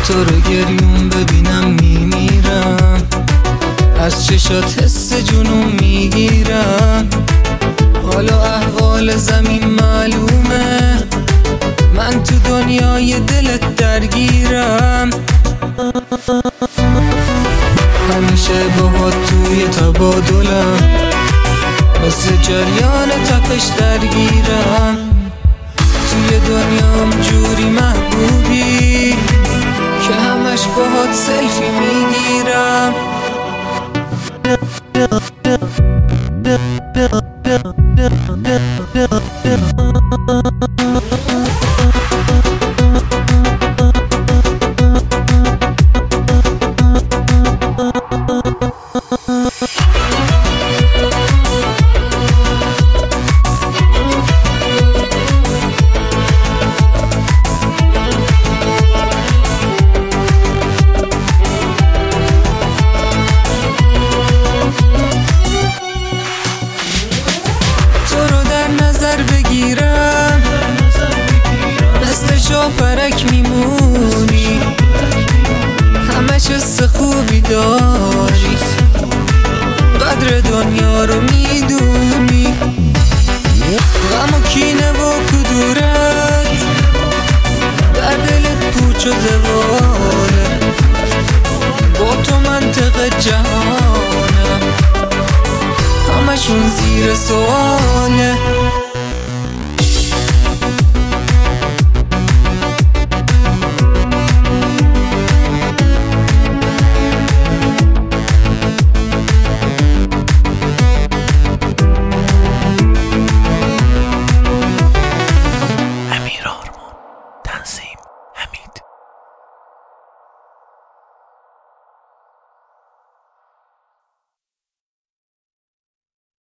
تو رو گریون ببینم میمیرم، از چشات حس جنون میگیرم. حالا احوال زمین معلومه، من تو دنیای دلت درگیرم. همیشه باهات توی تبادلم، مثل جریان تپش درگیرم. توی دنیام جوری محبوبی که همش باهات سلفی میگیرم. بگیرم مثل شاپرک میمونی، همش حس خوبی داری، قدر دنیا رو میدونی. غم و کینه و کدورت در دلت پوچ و زواله، با تو منطق جهانم همشون زیر سواله.